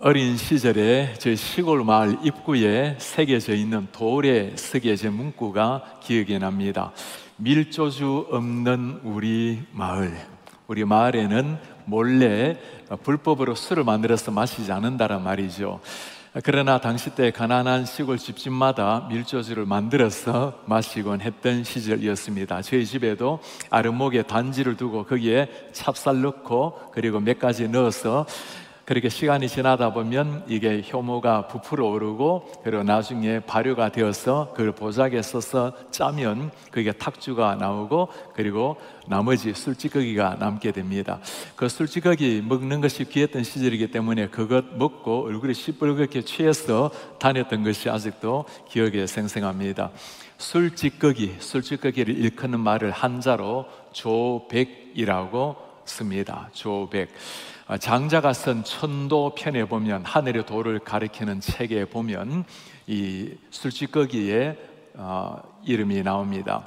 어린 시절에 저희 시골 마을 입구에 새겨져 있는 돌에 새겨진 문구가 기억이 납니다. 밀조주 없는 우리 마을. 우리 마을에는 몰래 불법으로 술을 만들어서 마시지 않는다란 말이죠. 그러나 당시 때 가난한 시골 집집마다 밀조주를 만들어서 마시곤 했던 시절이었습니다. 저희 집에도 아랫목에 단지를 두고 거기에 찹쌀 넣고 그리고 몇 가지 넣어서 그렇게 시간이 지나다 보면 이게 효모가 부풀어 오르고 그리고 나중에 발효가 되어서 그걸 보자기에 써서 짜면 그게 탁주가 나오고 그리고 나머지 술찌꺼기가 남게 됩니다. 그 술찌꺼기 먹는 것이 귀했던 시절이기 때문에 그것 먹고 얼굴이 시뻘겋게 취해서 다녔던 것이 아직도 기억에 생생합니다. 술찌꺼기를 일컫는 말을 한자로 조백이라고 씁니다. 조백. 장자가 쓴 천도편에 보면 하늘의 도를 가리키는 책에 보면 이 술찌꺼기의 이름이 나옵니다.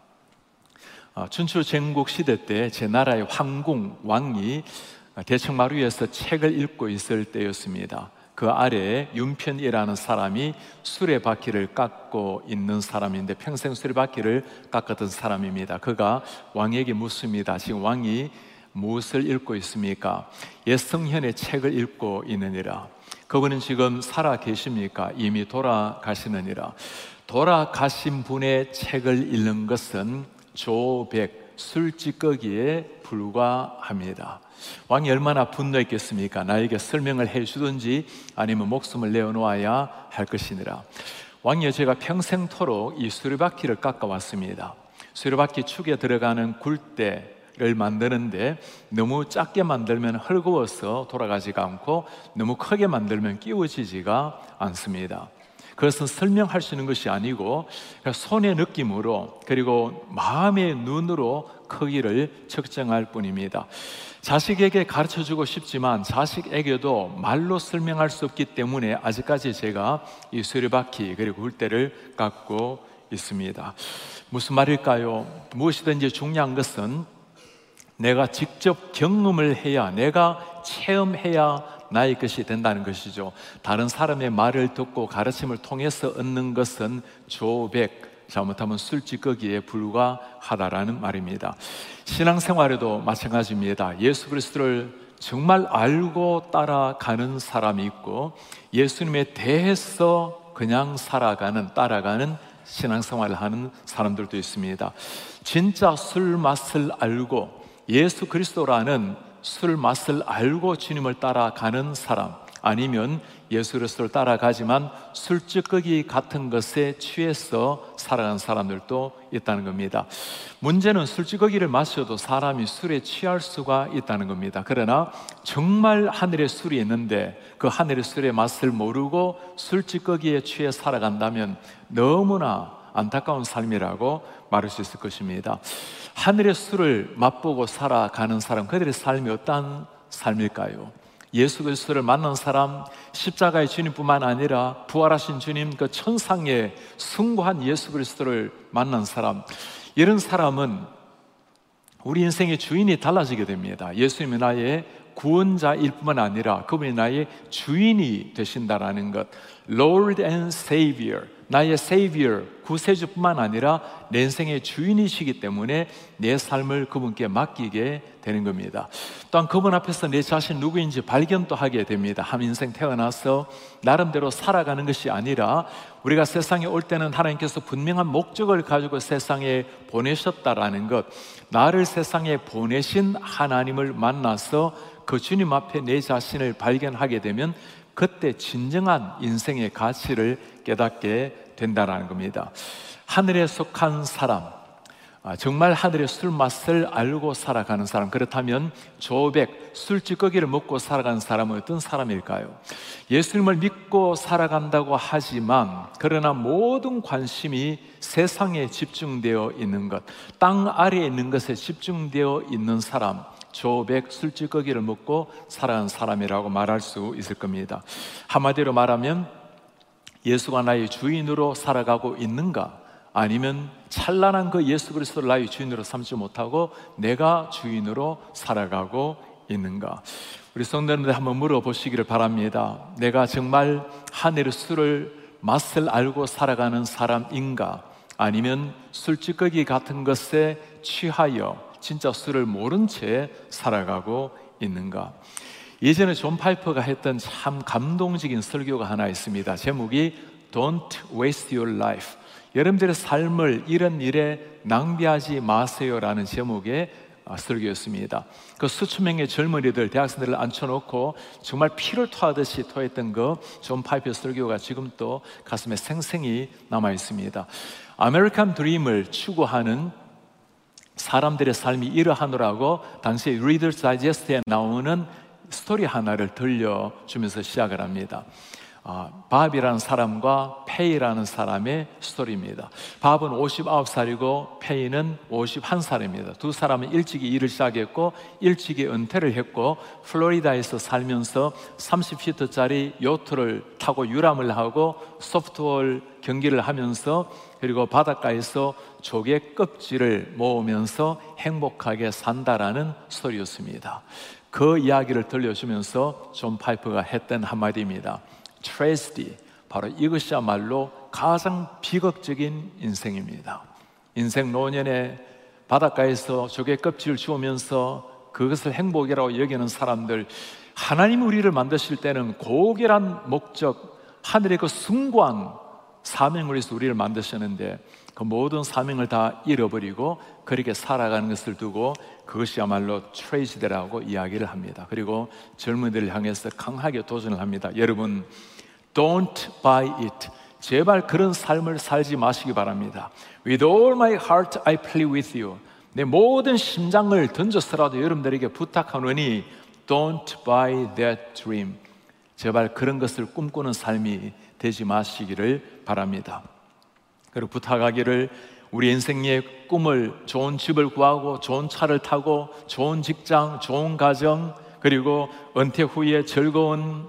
춘추 전국 시대 때 제 나라의 황궁 왕이 대청마루 위에서 책을 읽고 있을 때였습니다. 그 아래에 윤편이라는 사람이 수레바퀴를 깎고 있는 사람인데 평생 수레바퀴를 깎았던 사람입니다. 그가 왕에게 묻습니다. 지금 왕이 무엇을 읽고 있습니까? 옛 성현의 책을 읽고 있느니라. 그분은 지금 살아 계십니까? 이미 돌아가시느니라. 돌아가신 분의 책을 읽는 것은 조백, 술찌꺼기에 불과합니다. 왕이 얼마나 분노했겠습니까? 나에게 설명을 해주든지 아니면 목숨을 내어놓아야 할 것이니라. 왕이여, 제가 평생토록 이 수레바퀴를 깎아왔습니다. 수레바퀴 축에 들어가는 굴대를 만드는데 너무 작게 만들면 헐거워서 돌아가지가 않고 너무 크게 만들면 끼워지지가 않습니다. 그것은 설명할 수 있는 것이 아니고 손의 느낌으로 그리고 마음의 눈으로 크기를 측정할 뿐입니다. 자식에게 가르쳐주고 싶지만 자식에게도 말로 설명할 수 없기 때문에 아직까지 제가 이 수레바퀴 그리고 굴대를 깎고 있습니다. 무슨 말일까요? 무엇이든지 중요한 것은 내가 직접 경험을 해야, 내가 체험해야 나의 것이 된다는 것이죠. 다른 사람의 말을 듣고 가르침을 통해서 얻는 것은 조백, 잘못하면 술찌꺼기에 불과하다라는 말입니다. 신앙생활에도 마찬가지입니다. 예수 그리스도를 정말 알고 따라가는 사람이 있고 예수님에 대해서 그냥 따라가는 신앙생활을 하는 사람들도 있습니다. 진짜 술 맛을 알고 예수 그리스도라는 술 맛을 알고 주님을 따라가는 사람, 아니면 예수 그리스도를 따라가지만 술찌꺼기 같은 것에 취해서 살아가는 사람들도 있다는 겁니다. 문제는 술찌꺼기를 마셔도 사람이 술에 취할 수가 있다는 겁니다. 그러나 정말 하늘의 술이 있는데 그 하늘의 술의 맛을 모르고 술찌꺼기에 취해 살아간다면 너무나 안타까운 삶이라고 말할 수 있을 것입니다. 하늘의 술을 맛보고 살아가는 사람, 그들의 삶이 어떠한 삶일까요? 예수 그리스도를 만난 사람, 십자가의 주님뿐만 아니라 부활하신 주님, 그 천상의 숭고한 예수 그리스도를 만난 사람, 이런 사람은 우리 인생의 주인이 달라지게 됩니다. 예수님이 나의 구원자일 뿐만 아니라 그분이 나의 주인이 되신다라는 것, Lord and Savior, 나의 Savior, 구세주뿐만 아니라 내 인생의 주인이시기 때문에 내 삶을 그분께 맡기게 되는 겁니다. 또한 그분 앞에서 내 자신 누구인지 발견도 하게 됩니다. 한 인생 태어나서 나름대로 살아가는 것이 아니라 우리가 세상에 올 때는 하나님께서 분명한 목적을 가지고 세상에 보내셨다라는 것, 나를 세상에 보내신 하나님을 만나서 그 주님 앞에 내 자신을 발견하게 되면 그때 진정한 인생의 가치를 깨닫게 된다는 겁니다. 하늘에 속한 사람, 정말 하늘의 술 맛을 알고 살아가는 사람, 그렇다면 조백, 술찌꺼기를 먹고 살아가는 사람은 어떤 사람일까요? 예수님을 믿고 살아간다고 하지만 그러나 모든 관심이 세상에 집중되어 있는 것, 땅 아래에 있는 것에 집중되어 있는 사람, 조백, 술찌꺼기를 먹고 살아가는 사람이라고 말할 수 있을 겁니다. 한마디로 말하면 예수가 나의 주인으로 살아가고 있는가? 아니면 찬란한 그 예수 그리스도를 나의 주인으로 삼지 못하고 내가 주인으로 살아가고 있는가? 우리 성도님들 한번 물어보시기를 바랍니다. 내가 정말 하늘의 술을 맛을 알고 살아가는 사람인가? 아니면 술찌꺼기 같은 것에 취하여 진짜 술을 모른 채 살아가고 있는가? 예전에 존 파이퍼가 했던 참 감동적인 설교가 하나 있습니다. 제목이 Don't waste your life. 여러분들의 삶을 이런 일에 낭비하지 마세요라는 제목의 설교였습니다. 그 수천 명의 젊은이들, 대학생들을 앉혀놓고 정말 피를 토하듯이 토했던 그 존 파이퍼 설교가 지금 또 가슴에 생생히 남아 있습니다. 아메리칸 드림을 추구하는 사람들의 삶이 이러하노라고 당시에 리더스 다이제스트에 나오는 스토리 하나를 들려주면서 시작을 합니다. 밥이라는 사람과 페이라는 사람의 스토리입니다. 밥은 59살이고 페이는 51살입니다. 두 사람은 일찍이 일을 시작했고 일찍이 은퇴를 했고 플로리다에서 살면서 30피트짜리 요트를 타고 유람을 하고 소프트볼 경기를 하면서 그리고 바닷가에서 조개 껍질을 모으면서 행복하게 산다라는 스토리였습니다. 그 이야기를 들려주면서 존 파이퍼가 했던 한마디입니다. 트레지디, 바로 이것이야말로 가장 비극적인 인생입니다. 인생 노년에 바닷가에서 조개 껍질을 주우면서 그것을 행복이라고 여기는 사람들, 하나님 우리를 만드실 때는 고결한 목적, 하늘의 그 숭고한 사명을 위해서 우리를 만드셨는데 그 모든 사명을 다 잃어버리고 그렇게 살아가는 것을 두고 그것이야말로 트레지디라고 이야기를 합니다. 그리고 젊은이들을 향해서 강하게 도전을 합니다. 여러분, Don't buy it. 제발 그런 삶을 살지 마시기 바랍니다. With all my heart I plead with you. 내 모든 심장을 던져서라도 여러분들에게 부탁하노니 Don't buy that dream. 제발 그런 것을 꿈꾸는 삶이 되지 마시기를 바랍니다. 그리고 부탁하기를 우리 인생의 꿈을, 좋은 집을 구하고 좋은 차를 타고 좋은 직장, 좋은 가정, 그리고 은퇴 후에 즐거운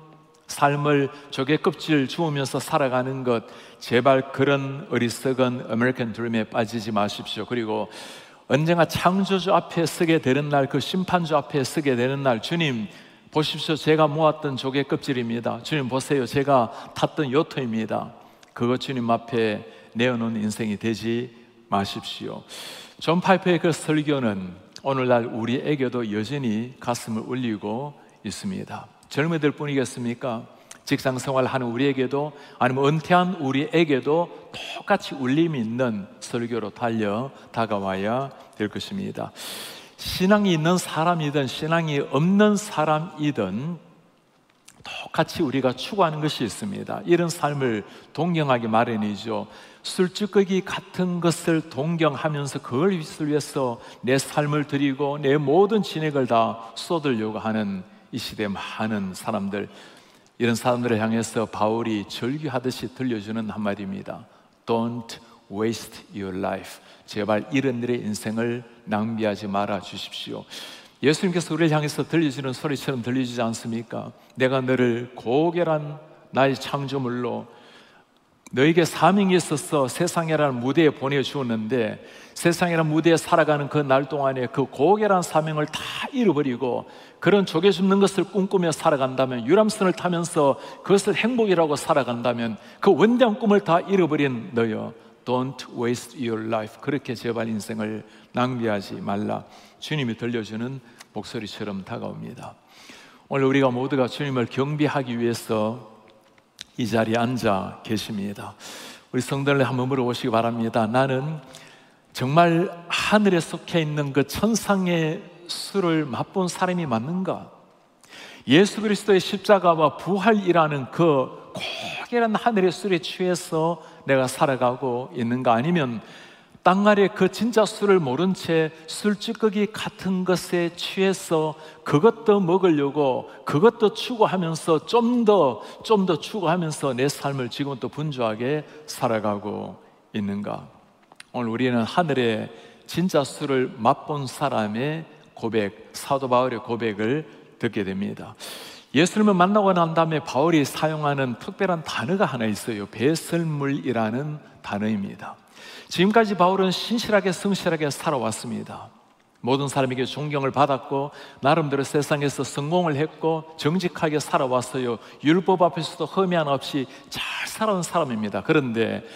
삶을 조개 껍질 주우면서 살아가는 것, 제발 그런 어리석은 아메리칸 드림에 빠지지 마십시오. 그리고 언젠가 창조주 앞에 서게 되는 날, 그 심판주 앞에 서게 되는 날, 주님 보십시오, 제가 모았던 조개 껍질입니다. 주님 보세요, 제가 탔던 요트입니다. 그것 주님 앞에 내어놓은 인생이 되지 마십시오. 존 파이퍼의 그 설교는 오늘날 우리에게도 여전히 가슴을 울리고 있습니다. 젊은이들 뿐이겠습니까? 직장 생활하는 우리에게도, 아니면 은퇴한 우리에게도 똑같이 울림이 있는 설교로 다가와야 될 것입니다. 신앙이 있는 사람이든 신앙이 없는 사람이든 똑같이 우리가 추구하는 것이 있습니다. 이런 삶을 동경하기 마련이죠. 술찌꺼기 같은 것을 동경하면서 그걸 위해서 내 삶을 드리고 내 모든 진액을 다 쏟으려고 하는 이 시대의 많은 사람들, 이런 사람들을 향해서 바울이 절규하듯이 들려주는 한마디입니다. Don't waste your life. 제발 이런 일의 인생을 낭비하지 말아 주십시오. 예수님께서 우리를 향해서 들려주는 소리처럼 들리지 않습니까? 내가 너를 고결한 나의 창조물로 너에게 사명이 있어서 세상이라는 무대에 보내주었는데, 세상이라는 무대에 살아가는 그 날 동안에 그 고결한 사명을 다 잃어버리고 그런 조개 줍는 것을 꿈꾸며 살아간다면, 유람선을 타면서 그것을 행복이라고 살아간다면, 그 원대한 꿈을 다 잃어버린 너여, Don't waste your life. 그렇게 제발 인생을 낭비하지 말라. 주님이 들려주는 목소리처럼 다가옵니다. 오늘 우리가 모두가 주님을 경배하기 위해서 이 자리에 앉아 계십니다. 우리 성도들 한번 물어보시기 바랍니다. 나는 정말 하늘에 속해 있는 그 천상의 술을 맛본 사람이 맞는가? 예수 그리스도의 십자가와 부활이라는 그 고결한 하늘의 술에 취해서 내가 살아가고 있는가? 아니면 땅 아래 그 진짜 술을 모른 채 술찌꺼기 같은 것에 취해서 그것도 먹으려고, 그것도 추구하면서 좀 더 추구하면서 내 삶을 지금 또 분주하게 살아가고 있는가? 오늘 우리는 하늘의 진짜 술을 맛본 사람의 고백, 사도 바울의 고백을 듣게 됩니다. 예수님을 만나고 난 다음에 바울이 사용하는 특별한 단어가 하나 있어요. 배설물이라는 단어입니다. 지금까지 바울은 신실하게 성실하게 살아왔습니다. 모든 사람에게 존경을 받았고 나름대로 세상에서 성공을 했고 정직하게 살아왔어요. 율법 앞에서도 흠이 하나 없이 잘 살아온 사람입니다. 그런데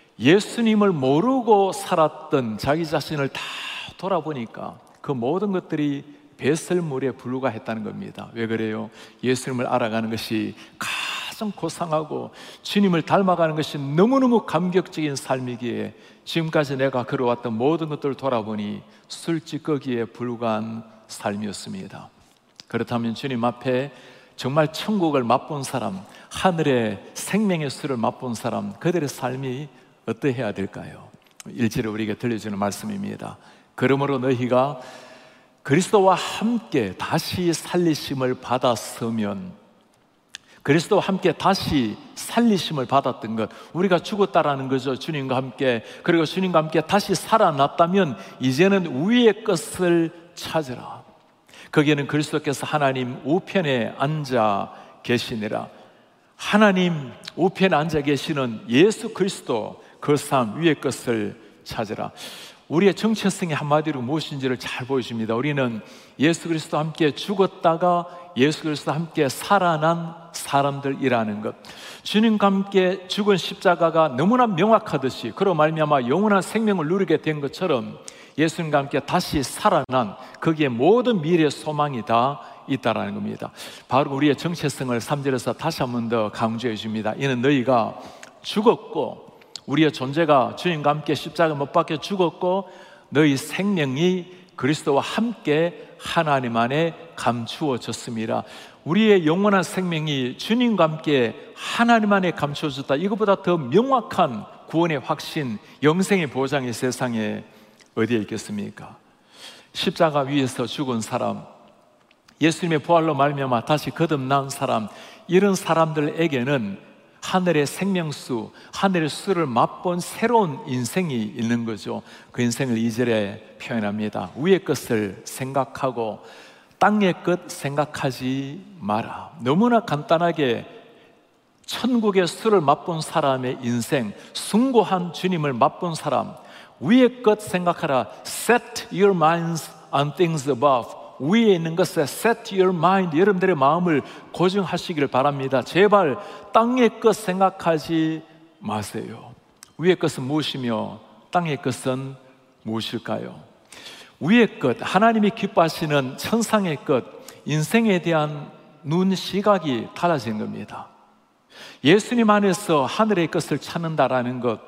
예수님을 모르고 살았던 자기 자신을 다 돌아보니까 그 모든 것들이 배설물에 불과했다는 겁니다. 왜 그래요? 예수님을 알아가는 것이 가장 고상하고 주님을 닮아가는 것이 너무너무 감격적인 삶이기에 지금까지 내가 걸어왔던 모든 것들을 돌아보니 술찌꺼기에 불과한 삶이었습니다. 그렇다면 주님 앞에 정말 천국을 맛본 사람, 하늘의 생명의 술을 맛본 사람, 그들의 삶이 어떠해야 될까요? 1절에 우리에게 들려주는 말씀입니다. 그러므로 너희가 그리스도와 함께 다시 살리심을 받았으면, 그리스도와 함께 다시 살리심을 받았던 것, 우리가 죽었다라는 거죠. 주님과 함께. 그리고 주님과 함께 다시 살아났다면 이제는 위의 것을 찾으라. 거기에는 그리스도께서 하나님 우편에 앉아 계시니라. 하나님 우편에 앉아 계시는 예수 그리스도, 그 삶 위의 것을 찾으라. 우리의 정체성이 한마디로 무엇인지를 잘 보여줍니다. 우리는 예수 그리스도와 함께 죽었다가 예수 그리스도와 함께 살아난 사람들이라는 것. 주님과 함께 죽은 십자가가 너무나 명확하듯이 그로 말미암아 영원한 생명을 누리게 된 것처럼 예수님과 함께 다시 살아난, 거기에 모든 미래의 소망이 다 있다라는 겁니다. 바로 우리의 정체성을 3절에서 다시 한 번 더 강조해 줍니다. 이는 너희가 죽었고, 우리의 존재가 주님과 함께 십자가 못 박혀 죽었고 너희 생명이 그리스도와 함께 하나님 안에 감추어졌습니다. 우리의 영원한 생명이 주님과 함께 하나님 안에 감추어졌다. 이것보다 더 명확한 구원의 확신, 영생의 보장이 세상에 어디에 있겠습니까? 십자가 위에서 죽은 사람, 예수님의 부활로 말미암아 다시 거듭난 사람, 이런 사람들에게는 하늘의 생명수, 하늘의 수를 맛본 새로운 인생이 있는 거죠. 그 인생을 2절에 표현합니다. 위의 것을 생각하고 땅의 것 생각하지 마라. 너무나 간단하게 천국의 수를 맛본 사람의 인생, 숭고한 주님을 맛본 사람, 위의 것 생각하라. Set your minds on things above. 위에 있는 것에 set your mind, 여러분들의 마음을 고정하시기를 바랍니다. 제발 땅의 것 생각하지 마세요. 위의 것은 무엇이며 땅의 것은 무엇일까요? 위의 것, 하나님이 기뻐하시는 천상의 것, 인생에 대한 눈 시각이 달라진 겁니다. 예수님 안에서 하늘의 것을 찾는다라는 것,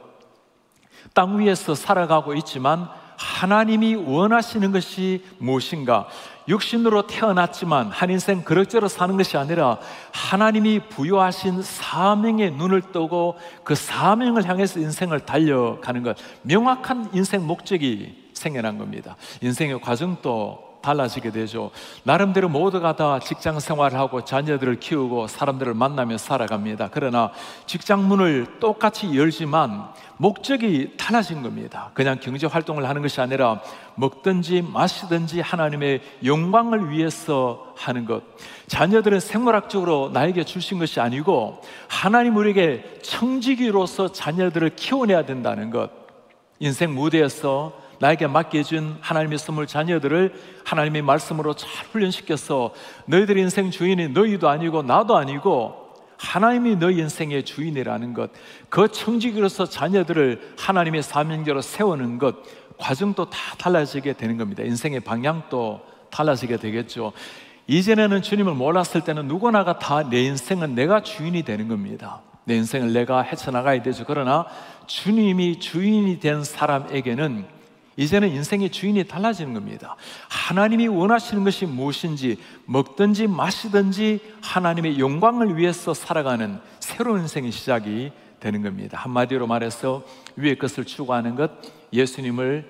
땅 위에서 살아가고 있지만 하나님이 원하시는 것이 무엇인가? 육신으로 태어났지만 한 인생 그럭저럭 사는 것이 아니라 하나님이 부여하신 사명의 눈을 뜨고 그 사명을 향해서 인생을 달려가는 것, 명확한 인생 목적이 생겨난 겁니다. 인생의 과정도 달라지게 되죠. 나름대로 모두가 다 직장 생활을 하고 자녀들을 키우고 사람들을 만나며 살아갑니다. 그러나 직장 문을 똑같이 열지만 목적이 달라진 겁니다. 그냥 경제 활동을 하는 것이 아니라 먹든지 마시든지 하나님의 영광을 위해서 하는 것. 자녀들은 생물학적으로 나에게 주신 것이 아니고 하나님 우리에게 청지기로서 자녀들을 키워내야 된다는 것. 인생 무대에서 나에게 맡겨준 하나님의 선물 자녀들을 하나님의 말씀으로 잘 훈련시켜서 너희들 인생 주인이 너희도 아니고 나도 아니고 하나님이 너희 인생의 주인이라는 것, 그 청지기로서 자녀들을 하나님의 사명자로 세우는 것, 과정도 다 달라지게 되는 겁니다. 인생의 방향도 달라지게 되겠죠. 이전에는 주님을 몰랐을 때는 누구나가 다 내 인생은 내가 주인이 되는 겁니다. 내 인생을 내가 헤쳐나가야 되죠. 그러나 주님이 주인이 된 사람에게는 이제는 인생의 주인이 달라지는 겁니다. 하나님이 원하시는 것이 무엇인지 먹든지 마시든지 하나님의 영광을 위해서 살아가는 새로운 인생의 시작이 되는 겁니다. 한마디로 말해서 위의 것을 추구하는 것, 예수님을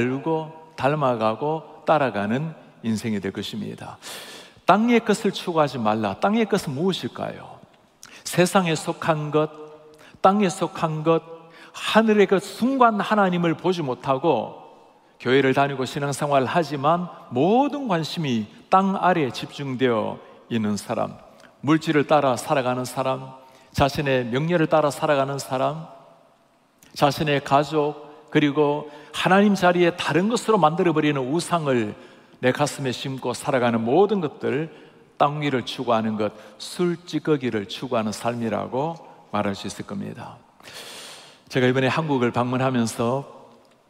알고 닮아가고 따라가는 인생이 될 것입니다. 땅의 것을 추구하지 말라. 땅의 것은 무엇일까요? 세상에 속한 것, 땅에 속한 것, 하늘의 그 순간 하나님을 보지 못하고 교회를 다니고 신앙생활을 하지만 모든 관심이 땅 아래에 집중되어 있는 사람, 물질을 따라 살아가는 사람, 자신의 명예를 따라 살아가는 사람, 자신의 가족, 그리고 하나님 자리에 다른 것으로 만들어버리는 우상을 내 가슴에 심고 살아가는 모든 것들, 땅 위를 추구하는 것, 술찌꺼기를 추구하는 삶이라고 말할 수 있을 겁니다. 제가 이번에 한국을 방문하면서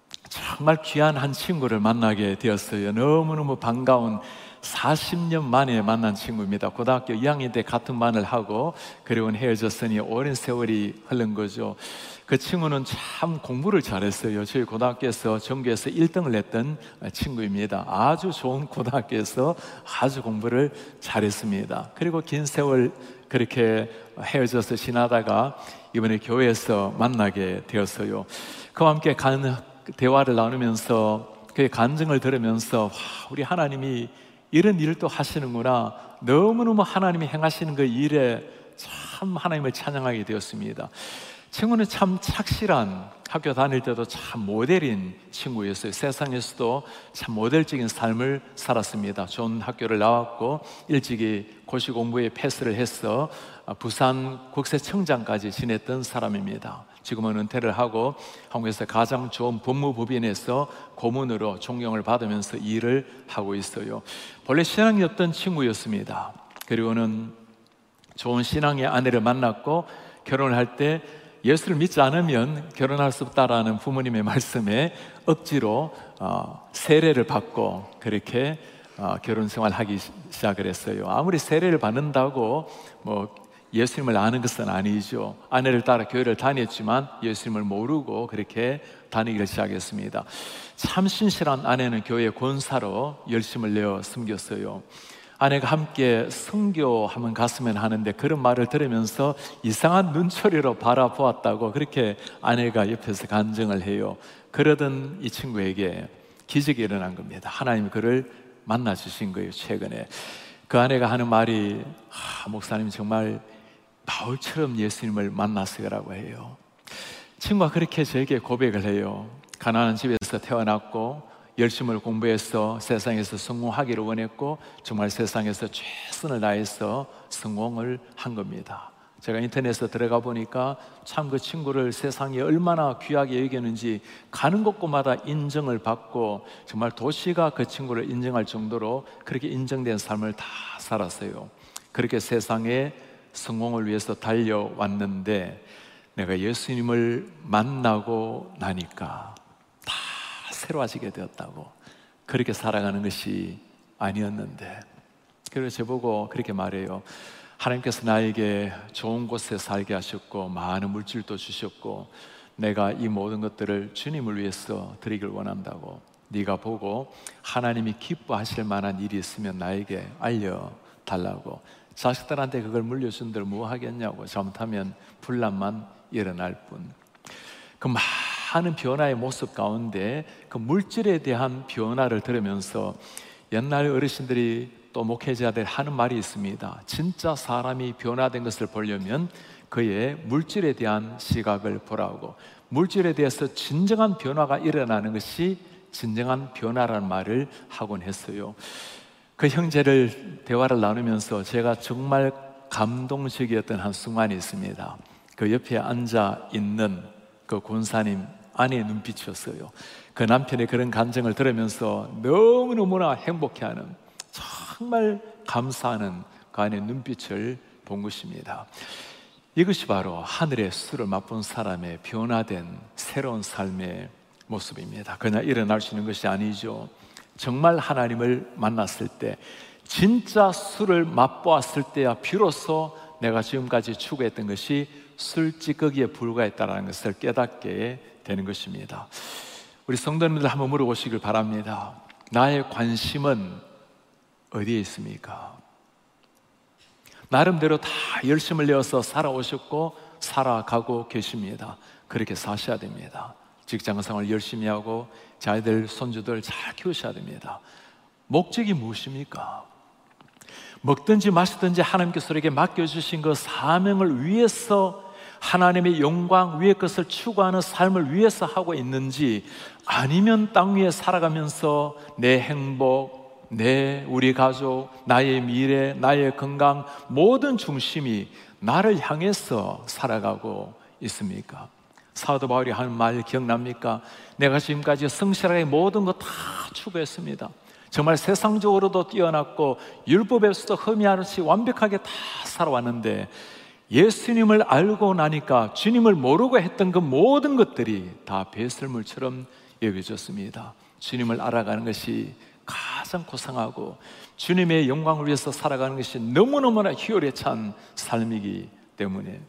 정말 귀한 한 친구를 만나게 되었어요. 너무너무 반가운 40년 만에 만난 친구입니다. 고등학교 2학년 때 같은 반을 하고 그리고는 헤어졌으니 오랜 세월이 흐른 거죠. 그 친구는 참 공부를 잘했어요. 저희 고등학교에서 전교에서 1등을 했던 친구입니다. 아주 좋은 고등학교에서 아주 공부를 잘했습니다. 그리고 긴 세월 그렇게 헤어져서 지나다가 이번에 교회에서 만나게 되었어요. 그와 함께 대화를 나누면서 그의 간증을 들으면서 와, 우리 하나님이 이런 일을 또 하시는구나, 너무너무 하나님이 행하시는 그 일에 참 하나님을 찬양하게 되었습니다. 친구는 참 착실한, 학교 다닐 때도 참 모델인 친구였어요. 세상에서도 참 모델적인 삶을 살았습니다. 좋은 학교를 나왔고 일찍이 고시 공부에 패스를 해서 부산 국세청장까지 지냈던 사람입니다. 지금은 은퇴를 하고 한국에서 가장 좋은 법무법인에서 고문으로 존경을 받으면서 일을 하고 있어요. 본래 신앙이 없던 친구였습니다. 그리고는 좋은 신앙의 아내를 만났고 결혼을 할 때 예수를 믿지 않으면 결혼할 수 없다라는 부모님의 말씀에 억지로 세례를 받고 그렇게 결혼 생활하기 시작을 했어요. 아무리 세례를 받는다고 예수님을 아는 것은 아니죠. 아내를 따라 교회를 다녔지만 예수님을 모르고 그렇게 다니기를 시작했습니다. 참 신실한 아내는 교회 권사로 열심을 내어 섬겼어요. 아내가 함께 선교하면 갔으면 하는데 그런 말을 들으면서 이상한 눈초리로 바라보았다고 그렇게 아내가 옆에서 간증을 해요. 그러던 이 친구에게 기적이 일어난 겁니다. 하나님이 그를 만나 주신 거예요. 최근에 그 아내가 하는 말이 목사님 정말 바울처럼 예수님을 만났어요라고 해요. 친구가 그렇게 저에게 고백을 해요. 가난한 집에서 태어났고 열심을 공부해서 세상에서 성공하기를 원했고 정말 세상에서 최선을 다해서 성공을 한 겁니다. 제가 인터넷에 들어가 보니까 참 그 친구를 세상이 얼마나 귀하게 여기는지 가는 곳곳마다 인정을 받고 정말 도시가 그 친구를 인정할 정도로 그렇게 인정된 삶을 다 살았어요. 그렇게 세상에 성공을 위해서 달려왔는데 내가 예수님을 만나고 나니까 다 새로워지게 되었다고, 그렇게 살아가는 것이 아니었는데. 그래서 저보고 그렇게 말해요. 하나님께서 나에게 좋은 곳에 살게 하셨고 많은 물질도 주셨고 내가 이 모든 것들을 주님을 위해서 드리길 원한다고, 네가 보고 하나님이 기뻐하실 만한 일이 있으면 나에게 알려달라고. 자식들한테 그걸 물려준들 뭐 하겠냐고. 잘못하면 분란만 일어날 뿐. 그 많은 변화의 모습 가운데 그 물질에 대한 변화를 들으면서 옛날 어르신들이 또 목회자들 하는 말이 있습니다. 진짜 사람이 변화된 것을 보려면 그의 물질에 대한 시각을 보라고, 물질에 대해서 진정한 변화가 일어나는 것이 진정한 변화라는 말을 하곤 했어요. 그 형제를 대화를 나누면서 제가 정말 감동적이었던 한 순간이 있습니다. 그 옆에 앉아 있는 그 권사님 아내의 눈빛이었어요. 그 남편의 그런 감정을 들으면서 너무너무나 행복해하는, 정말 감사하는 그 아내의 눈빛을 본 것입니다. 이것이 바로 하늘의 술을 맛본 사람의 변화된 새로운 삶의 모습입니다. 그냥 일어날 수 있는 것이 아니죠. 정말 하나님을 만났을 때, 진짜 술을 맛보았을 때야 비로소 내가 지금까지 추구했던 것이 술찌꺼기에 불과했다는 것을 깨닫게 되는 것입니다. 우리 성도님들 한번 물어보시길 바랍니다. 나의 관심은 어디에 있습니까? 나름대로 다 열심을 내어서 살아오셨고 살아가고 계십니다. 그렇게 사셔야 됩니다. 직장생활 열심히 하고 자녀들, 손주들 잘 키우셔야 됩니다. 목적이 무엇입니까? 먹든지 마시든지 하나님께서 우리에게 맡겨주신 그 사명을 위해서, 하나님의 영광 위의 것을 추구하는 삶을 위해서 하고 있는지, 아니면 땅 위에 살아가면서 내 행복, 우리 가족, 나의 미래, 나의 건강, 모든 중심이 나를 향해서 살아가고 있습니까? 사도 바울이 하는 말 기억납니까? 내가 지금까지 성실하게 모든 거 다 추구했습니다. 정말 세상적으로도 뛰어났고 율법에서도 흠이 없이 완벽하게 다 살아왔는데 예수님을 알고 나니까 주님을 모르고 했던 그 모든 것들이 다 배설물처럼 여겨졌습니다. 주님을 알아가는 것이 가장 고상하고 주님의 영광을 위해서 살아가는 것이 너무너무나 희열에 찬 삶이기 때문에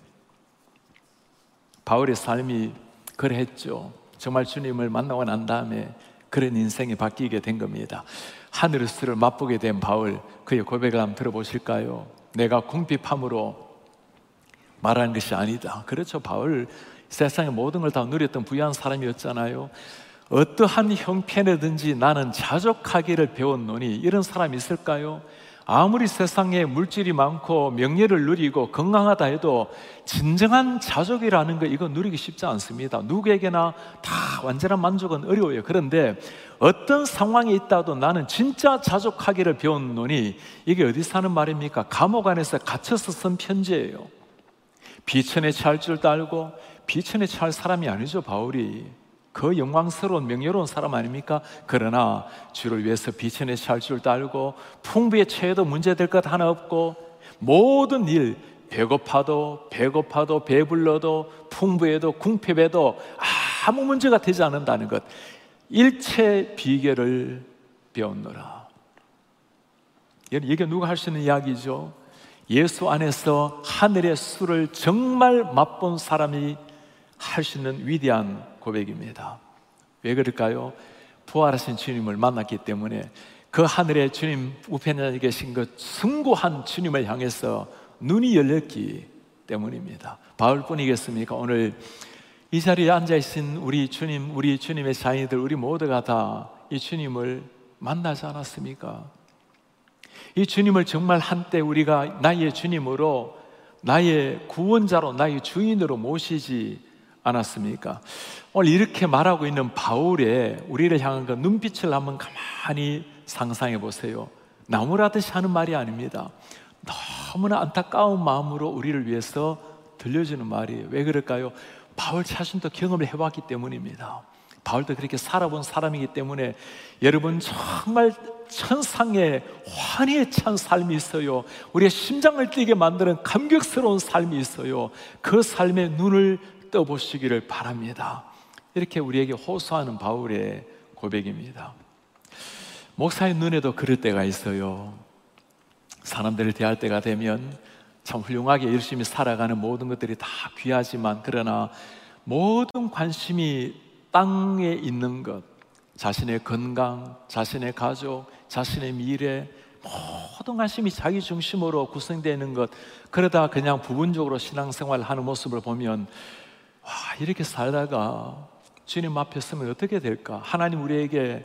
바울의 삶이 그랬죠. 정말 주님을 만나고 난 다음에 그런 인생이 바뀌게 된 겁니다. 하늘의 수를 맛보게 된 바울, 그의 고백을 한번 들어보실까요? 내가 궁핍함으로 말하는 것이 아니다. 그렇죠. 바울 세상의 모든 걸 다 누렸던 부유한 사람이었잖아요. 어떠한 형편이든지 나는 자족하기를 배웠노니, 이런 사람이 있을까요? 아무리 세상에 물질이 많고 명예를 누리고 건강하다 해도 진정한 자족이라는 거, 이거 누리기 쉽지 않습니다. 누구에게나 다 완전한 만족은 어려워요. 그런데 어떤 상황에 있다도 나는 진짜 자족하기를 배웠노니, 이게 어디서 하는 말입니까? 감옥 안에서 갇혀서 쓴 편지예요. 비천에 처할 줄도 알고, 비천에 처할 사람이 아니죠, 바울이. 그 영광스러운 명예로운 사람 아닙니까? 그러나 주를 위해서 비천에 처할 줄도 알고, 풍부에 처해도 문제될 것 하나 없고, 모든 일, 배고파도 배불러도 풍부해도 궁핍해도 아무 문제가 되지 않는다는 것, 일체 비결을 배웠노라. 이게 누가 할 수 있는 이야기죠? 예수 안에서 하늘의 수를 정말 맛본 사람이 할 수 있는 위대한 고백입니다. 왜 그럴까요? 부활하신 주님을 만났기 때문에, 그 하늘의 주님 우편에 계신 그 숭고한 주님을 향해서 눈이 열렸기 때문입니다. 바울뿐이겠습니까? 오늘 이 자리에 앉아있신 우리 주님, 우리 주님의 자녀들, 우리 모두가 다 이 주님을 만나지 않았습니까? 이 주님을 정말 한때 우리가 나의 주님으로, 나의 구원자로, 나의 주인으로 모시지 않았습니까? 오늘 이렇게 말하고 있는 바울의 우리를 향한 그 눈빛을 한번 가만히 상상해 보세요. 나무라듯이 하는 말이 아닙니다. 너무나 안타까운 마음으로 우리를 위해서 들려주는 말이에요. 왜 그럴까요? 바울 자신도 경험을 해봤기 때문입니다. 바울도 그렇게 살아본 사람이기 때문에, 여러분 정말 천상의 환희에 찬 삶이 있어요. 우리의 심장을 뛰게 만드는 감격스러운 삶이 있어요. 그 삶에 눈을 떠보시기를 바랍니다. 이렇게 우리에게 호소하는 바울의 고백입니다. 목사의 눈에도 그럴 때가 있어요. 사람들을 대할 때가 되면 참 훌륭하게 열심히 살아가는 모든 것들이 다 귀하지만, 그러나 모든 관심이 땅에 있는 것, 자신의 건강, 자신의 가족, 자신의 미래, 모든 관심이 자기 중심으로 구성되는 것, 그러다 그냥 부분적으로 신앙생활을 하는 모습을 보면, 와, 이렇게 살다가 주님 앞에 서면 어떻게 될까? 하나님 우리에게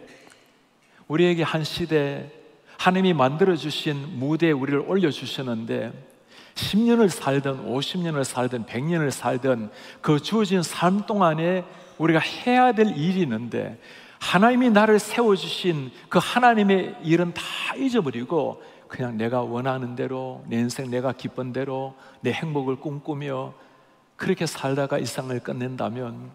한 시대, 하나님이 만들어주신 무대에 우리를 올려주셨는데, 10년을 살든 50년을 살든 100년을 살든 그 주어진 삶 동안에 우리가 해야 될 일이 있는데, 하나님이 나를 세워주신 그 하나님의 일은 다 잊어버리고 그냥 내가 원하는 대로, 내 인생 내가 기쁜 대로 내 행복을 꿈꾸며 그렇게 살다가 일상을 끝낸다면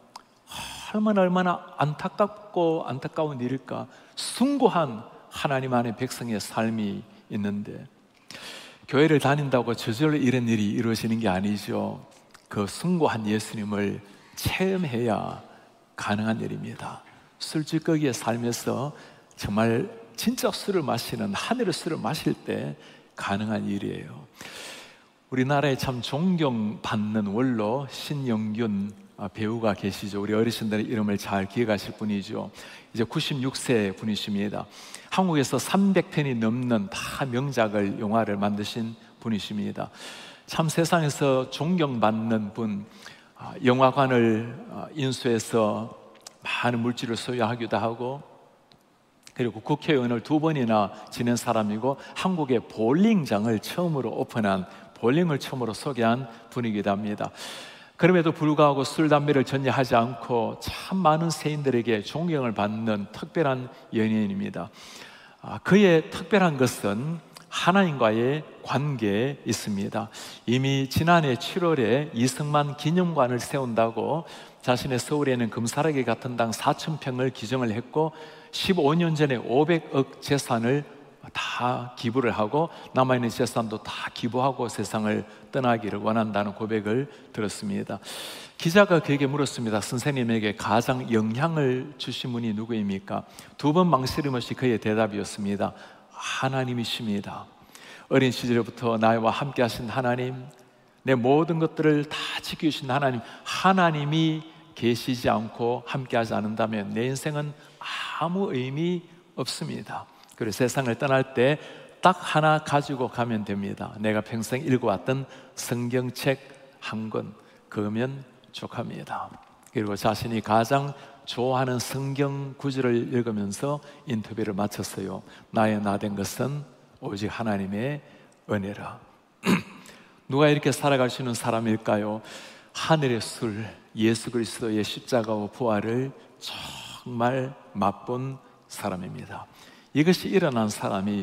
얼마나 안타깝고 안타까운 일일까. 숭고한 하나님 안의 백성의 삶이 있는데, 교회를 다닌다고 저절로 이런 일이 이루어지는 게 아니죠. 그 숭고한 예수님을 체험해야 가능한 일입니다. 술집거기의 삶에서 정말 진짜 술을 마시는, 하늘의 술을 마실 때 가능한 일이에요. 우리나라에 참 존경받는 원로 신영균 배우가 계시죠. 우리 어르신들의 이름을 잘 기억하실 분이죠. 이제 96세 분이십니다. 한국에서 300편이 넘는 다 명작을, 영화를 만드신 분이십니다. 참 세상에서 존경받는 분, 영화관을 인수해서 많은 물질을 소유하기도 하고, 그리고 국회의원을 2번이나 지낸 사람이고, 한국의 볼링장을 처음으로 오픈한, 볼링을 처음으로 소개한 분이기도 합니다. 그럼에도 불구하고 술, 담배를 전혀하지 않고 참 많은 세인들에게 존경을 받는 특별한 연예인입니다. 그의 특별한 것은 하나님과의 관계에 있습니다. 이미 지난해 7월에 이승만 기념관을 세운다고 자신의 서울에 있는 금사라기 같은 땅 4,000평을 기증을 했고 15년 전에 500억 재산을 다 기부를 하고 남아있는 재산도 다 기부하고 세상을 떠나기를 원한다는 고백을 들었습니다. 기자가 그에게 물었습니다. 선생님에게 가장 영향을 주신 분이 누구입니까? 두 번 망설임없이 그의 대답이었습니다. 하나님이십니다. 어린 시절부터 나와 함께 하신 하나님, 내 모든 것들을 다 지켜주신 하나님, 하나님이 계시지 않고 함께하지 않는다면 내 인생은 아무 의미 없습니다. 그리고 세상을 떠날 때 딱 하나 가지고 가면 됩니다. 내가 평생 읽어왔던 성경책 한 권, 그거면 족합니다. 그리고 자신이 가장 좋아하는 성경 구절을 읽으면서 인터뷰를 마쳤어요. 나의 나 된 것은 오직 하나님의 은혜라. 누가 이렇게 살아갈 수 있는 사람일까요? 하늘의 술, 예수 그리스도의 십자가와 부활을 정말 맛본 사람입니다. 이것이 일어난 사람이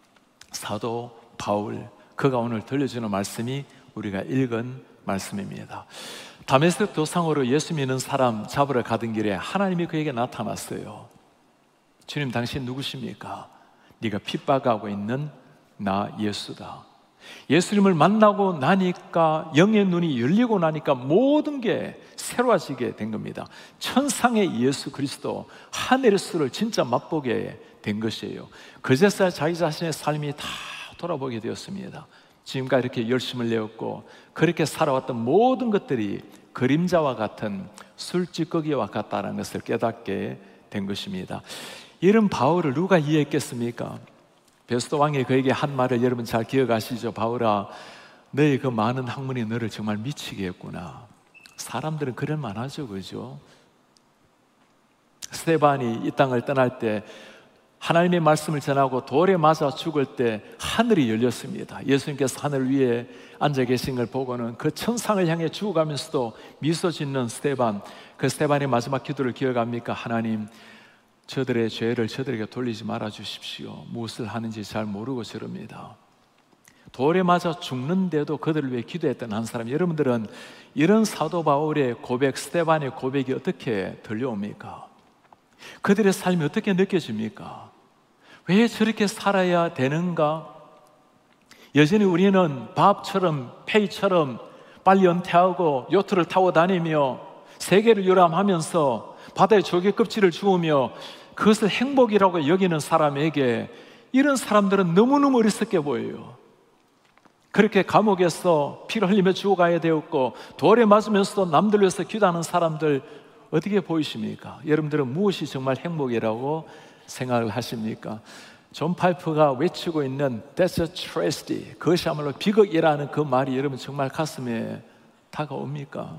사도 바울, 그가 오늘 들려주는 말씀이 우리가 읽은 말씀입니다. 다메섹 도상으로 예수 믿는 사람 잡으러 가던 길에 하나님이 그에게 나타났어요. 주님, 당신 누구십니까? 네가 핍박하고 있는 나 예수다. 예수님을 만나고 나니까, 영의 눈이 열리고 나니까 모든 게 새로워지게 된 겁니다. 천상의 예수 그리스도, 하늘의 수를 진짜 맛보게 된 것이에요. 그제서야 자기 자신의 삶이 다 돌아보게 되었습니다. 지금까지 이렇게 열심을 내었고 그렇게 살아왔던 모든 것들이 그림자와 같은 술찌꺼기와 같다는 것을 깨닫게 된 것입니다. 이런 바울을 누가 이해했겠습니까? 베스도 왕이 그에게 한 말을 여러분 잘 기억하시죠? 바울아, 너의 그 많은 학문이 너를 정말 미치게 했구나. 사람들은 그럴 만하죠, 그죠? 스데반이 이 땅을 떠날 때 하나님의 말씀을 전하고 돌에 맞아 죽을 때 하늘이 열렸습니다. 예수님께서 하늘 위에 앉아 계신 걸 보고는 그 천상을 향해 죽어가면서도 미소 짓는 스데반, 그 스데반의 마지막 기도를 기억합니까? 하나님, 저들의 죄를 저들에게 돌리지 말아 주십시오. 무엇을 하는지 잘 모르고 저럽니다. 돌에 맞아 죽는데도 그들을 위해 기도했던 한 사람, 여러분들은 이런 사도 바울의 고백, 스데반의 고백이 어떻게 들려옵니까? 그들의 삶이 어떻게 느껴집니까? 왜 저렇게 살아야 되는가? 여전히 우리는 밥처럼 페이처럼 빨리 은퇴하고 요트를 타고 다니며 세계를游覽하면서 바다에 조개 껍질을 주우며 그것을 행복이라고 여기는 사람에게 이런 사람들은 너무너무 어리석게 보여요. 그렇게 감옥에서 피를 흘리며 죽어가야 되었고 돌에 맞으면서도 남들 위해서 기도하는 사람들 어떻게 보이십니까? 여러분들은 무엇이 정말 행복이라고 생각을 하십니까? 존 파이프가 외치고 있는 That's a tragedy, 그것이야말로 비극이라는 그 말이 여러분 정말 가슴에 다가옵니까?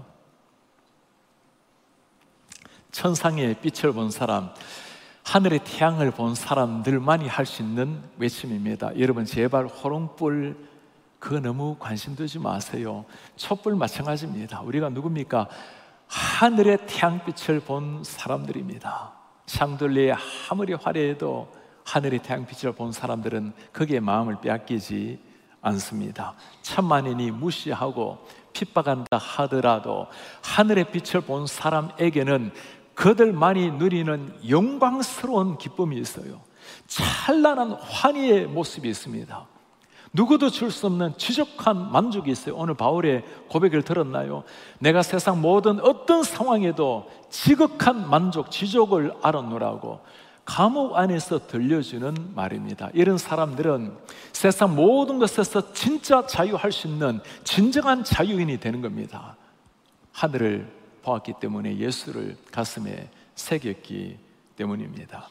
천상의 빛을 본 사람, 하늘의 태양을 본 사람들만이 할 수 있는 외침입니다. 여러분 제발 호롱불 그거 너무 관심 두지 마세요. 촛불 마찬가지입니다. 우리가 누굽니까? 하늘의 태양빛을 본 사람들입니다. 샹들리에 아무리 화려해도 하늘의 태양빛을 본 사람들은 거기에 마음을 빼앗기지 않습니다. 천만인이 무시하고 핍박한다 하더라도 하늘의 빛을 본 사람에게는 그들만이 누리는 영광스러운 기쁨이 있어요. 찬란한 환희의 모습이 있습니다. 누구도 줄 수 없는 지족한 만족이 있어요. 오늘 바울의 고백을 들었나요? 내가 세상 모든 어떤 상황에도 지극한 만족, 지족을 알아노라고 감옥 안에서 들려주는 말입니다. 이런 사람들은 세상 모든 것에서 진짜 자유할 수 있는 진정한 자유인이 되는 겁니다. 하늘을 보았기 때문에 예수를 가슴에 새겼기 때문입니다.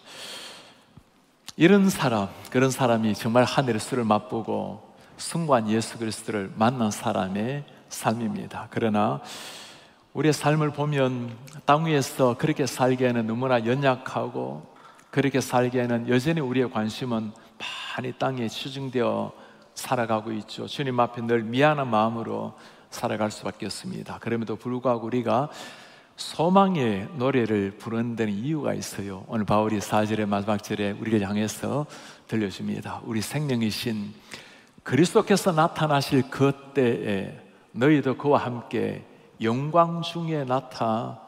이런 사람, 그런 사람이 정말 하늘의 술을 맛보고 승관 예수 그리스도를 만난 사람의 삶입니다. 그러나 우리의 삶을 보면 땅 위에서 그렇게 살기에는 너무나 연약하고 그렇게 살기에는 여전히 우리의 관심은 많이 땅에 치중되어 살아가고 있죠. 주님 앞에 늘 미안한 마음으로 살아갈 수밖에 없습니다. 그럼에도 불구하고 우리가 소망의 노래를 부르는 데는 이유가 있어요. 오늘 바울이 4절의 마지막 절에 우리를 향해서 들려줍니다. 우리 생명이신 그리스도께서 나타나실 그 때에 너희도 그와 함께 영광 중에 나타나리라.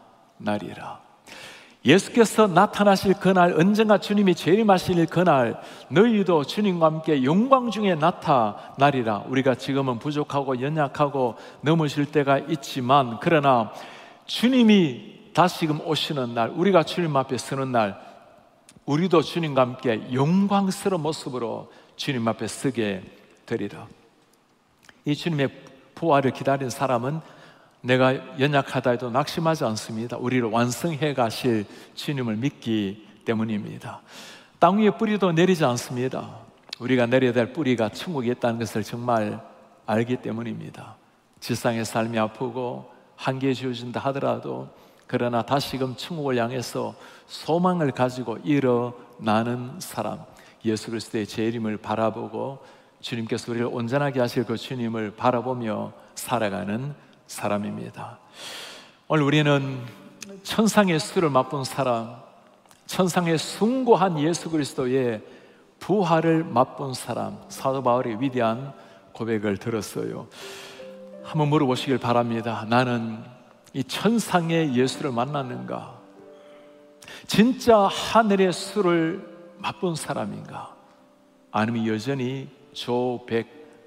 날이라. 예수께서 나타나실 그날, 언젠가 주님이 재림하실 그날, 너희도 주님과 함께 영광 중에 나타나리라. 우리가 지금은 부족하고 연약하고 넘어질 때가 있지만, 그러나 주님이 다시금 오시는 날, 우리가 주님 앞에 서는 날, 우리도 주님과 함께 영광스러운 모습으로 주님 앞에 서게 되리라. 이 주님의 부활을 기다린 사람은 내가 연약하다 해도 낙심하지 않습니다. 우리를 완성해 가실 주님을 믿기 때문입니다. 땅 위에 뿌리도 내리지 않습니다. 우리가 내려야 될 뿌리가 천국에 있다는 것을 정말 알기 때문입니다. 지상의 삶이 아프고 한계에 주어진다 하더라도, 그러나 다시금 천국을 향해서 소망을 가지고 일어나는 사람, 예수 그리스도의 재림을 바라보고 주님께서 우리를 온전하게 하실 그 주님을 바라보며 살아가는 사람입니다. 오늘 우리는 천상의 수를 맛본 사람, 천상의 숭고한 예수 그리스도의 부활을 맛본 사람, 사도 바울의 위대한 고백을 들었어요. 한번 물어보시길 바랍니다. 나는 이 천상의 예수를 만났는가? 진짜 하늘의 수를 맛본 사람인가? 아니면 여전히 조백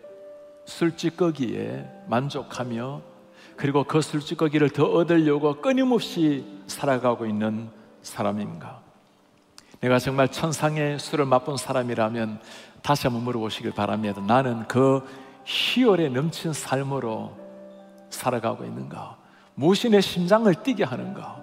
술찌꺼기에 만족하며, 그리고 그 술찌꺼기를 더 얻으려고 끊임없이 살아가고 있는 사람인가? 내가 정말 천상의 술을 맛본 사람이라면 다시 한번 물어보시길 바랍니다. 나는 그 희열에 넘친 삶으로 살아가고 있는가? 무엇이 내 심장을 뛰게 하는가?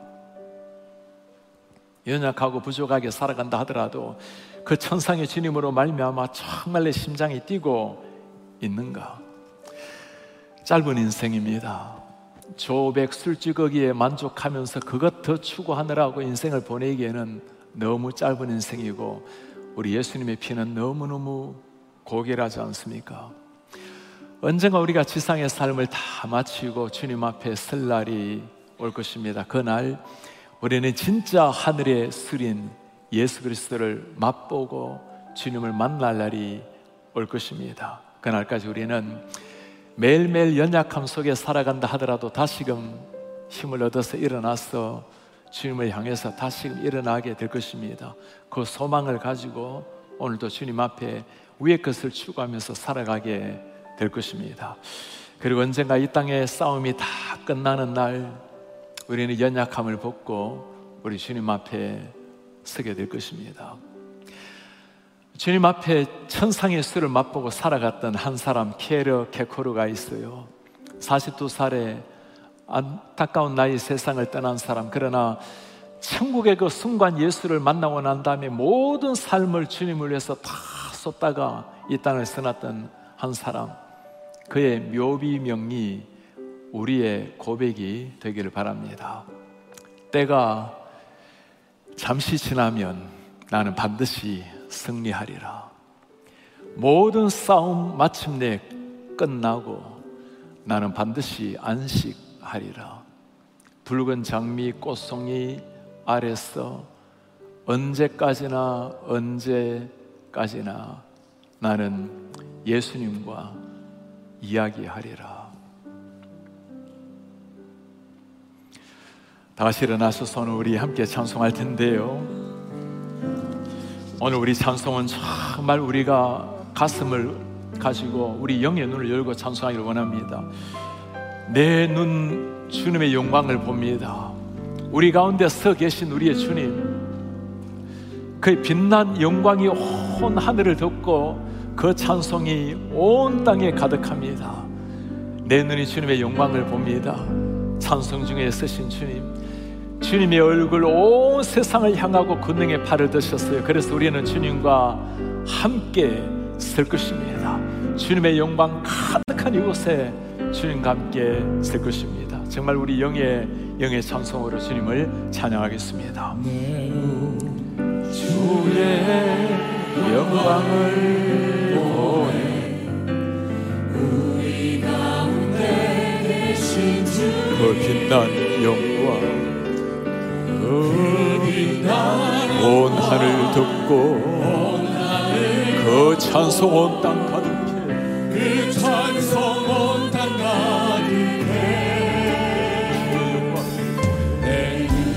연약하고 부족하게 살아간다 하더라도 그 천상의 주님으로 말미암아 정말 내 심장이 뛰고 있는가? 짧은 인생입니다. 조백 술찌꺼기에 만족하면서 그것 더 추구하느라고 인생을 보내기에는 너무 짧은 인생이고, 우리 예수님의 피는 너무너무 고결하지 않습니까? 언젠가 우리가 지상의 삶을 다 마치고 주님 앞에 설 날이 올 것입니다. 그날 우리는 진짜 하늘의 술인 예수 그리스도를 맛보고 주님을 만날 날이 올 것입니다. 그날까지 우리는 매일매일 연약함 속에 살아간다 하더라도 다시금 힘을 얻어서 일어나서 주님을 향해서 다시금 일어나게 될 것입니다. 그 소망을 가지고 오늘도 주님 앞에 위의 것을 추구하면서 살아가게 될 것입니다. 그리고 언젠가 이 땅의 싸움이 다 끝나는 날, 우리는 연약함을 벗고 우리 주님 앞에 서게 될 것입니다. 주님 앞에 천상의 수를 맛보고 살아갔던 한 사람, 케르 케코르가 있어요. 42살에 안타까운 나이 세상을 떠난 사람, 그러나 천국의 그 순간 예수를 만나고 난 다음에 모든 삶을 주님을 위해서 다 쏟다가 이 땅을 써놨던 한 사람, 그의 묘비명이 우리의 고백이 되기를 바랍니다. 때가 잠시 지나면 나는 반드시 승리하리라. 모든 싸움 마침내 끝나고 나는 반드시 안식하리라. 붉은 장미 꽃송이 아래서 언제까지나 나는 예수님과 이야기하리라. 다시 일어나셔서 오늘 우리 함께 찬송할 텐데요, 오늘 우리 찬송은 정말 우리가 가슴을 가지고 우리 영의 눈을 열고 찬송하기를 원합니다. 내 눈 주님의 영광을 봅니다. 우리 가운데 서 계신 우리의 주님, 그의 빛난 영광이 온 하늘을 덮고 그 찬송이 온 땅에 가득합니다. 내 눈이 주님의 영광을 봅니다. 찬송 중에 쓰신 주님, 주님의 얼굴 온 세상을 향하고 권능의 팔을 드셨어요. 그래서 우리는 주님과 함께 설 것입니다. 주님의 영광 가득한 이곳에 주님과 함께 설 것입니다. 정말 우리 영의 찬송으로 주님을 찬양하겠습니다. 주의 영광을 보내 우리 가운데 계신 주, 그 빛난 영광, 온 하늘 덮고 그 찬송 온 땅 가득해, 그 찬송 온 땅 가득해. 내 눈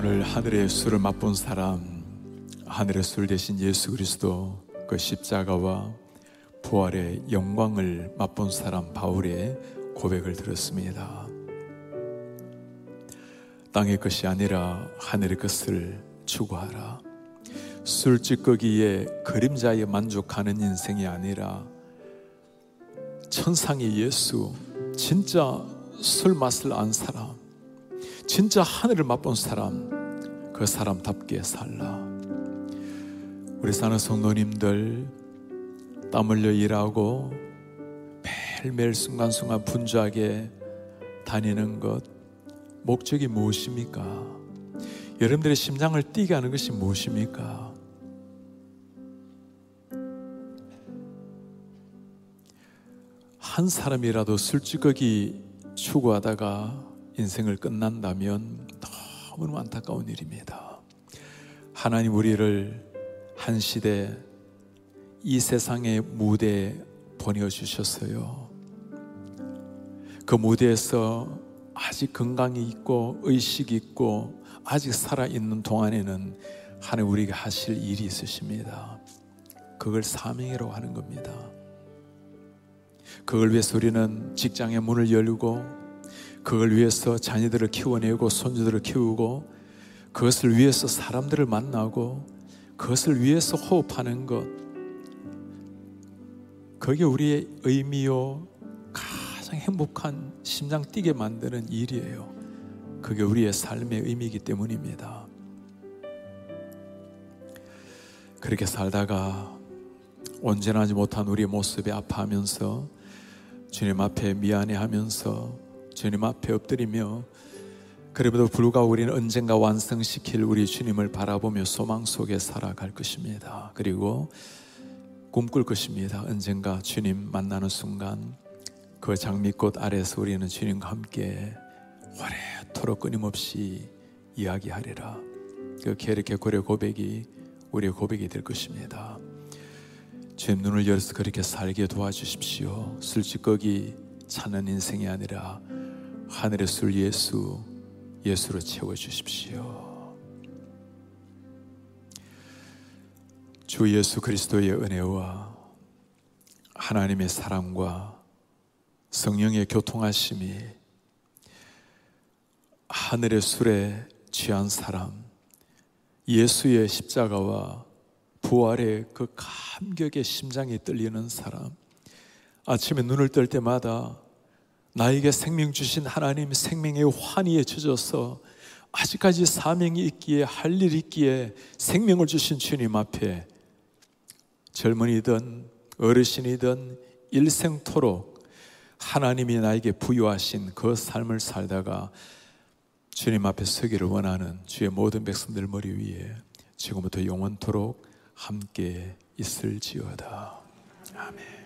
오늘 하늘의 술을 맛본 사람, 하늘의 술 대신 예수 그리스도 그 십자가와 부활의 영광을 맛본 사람 바울의 고백을 들었습니다. 땅의 것이 아니라 하늘의 것을 추구하라. 술찌꺼기의 그림자에 만족하는 인생이 아니라 천상의 예수, 진짜 술 맛을 안 사람, 진짜 하늘을 맛본 사람, 그 사람답게 살라. 우리 사는 성도님들 땀 흘려 일하고 매일매일 순간순간 분주하게 다니는 것, 목적이 무엇입니까? 여러분들의 심장을 뛰게 하는 것이 무엇입니까? 한 사람이라도 술찌꺼기 추구하다가 인생을 끝난다면 너무너무 안타까운 일입니다. 하나님 우리를 한 시대 이 세상의 무대에 보내주셨어요. 그 무대에서 아직 건강이 있고 의식이 있고 아직 살아있는 동안에는 하나님 우리가 하실 일이 있으십니다. 그걸 사명이라고 하는 겁니다. 그걸 위해서 우리는 직장의 문을 열고, 그걸 위해서 자녀들을 키워내고 손주들을 키우고, 그것을 위해서 사람들을 만나고, 그것을 위해서 호흡하는 것, 그게 우리의 의미요 가장 행복한 심장 뛰게 만드는 일이에요. 그게 우리의 삶의 의미이기 때문입니다. 그렇게 살다가 온전하지 못한 우리의 모습에 아파하면서 주님 앞에 미안해하면서 주님 앞에 엎드리며, 그럼에도 불구하고 우리는 언젠가 완성시킬 우리 주님을 바라보며 소망 속에 살아갈 것입니다. 그리고 꿈꿀 것입니다. 언젠가 주님 만나는 순간 그 장미꽃 아래에서 우리는 주님과 함께 오래도록 끊임없이 이야기하리라. 그 게르케고의 고백이 우리의 고백이 될 것입니다. 주님 눈을 열어서 그렇게 살게 도와주십시오. 술찌꺼기 찾는 인생이 아니라 하늘의 술 예수로 채워주십시오. 주 예수 그리스도의 은혜와 하나님의 사랑과 성령의 교통하심이 하늘의 술에 취한 사람, 예수의 십자가와 부활의 그 감격의 심장이 떨리는 사람, 아침에 눈을 뜰 때마다 나에게 생명 주신 하나님 생명의 환희에 젖어서 아직까지 사명이 있기에 할 일이 있기에 생명을 주신 주님 앞에 젊은이든 어르신이든 일생토록 하나님이 나에게 부여하신 그 삶을 살다가 주님 앞에 서기를 원하는 주의 모든 백성들 머리 위에 지금부터 영원토록 함께 있을지어다. 아멘.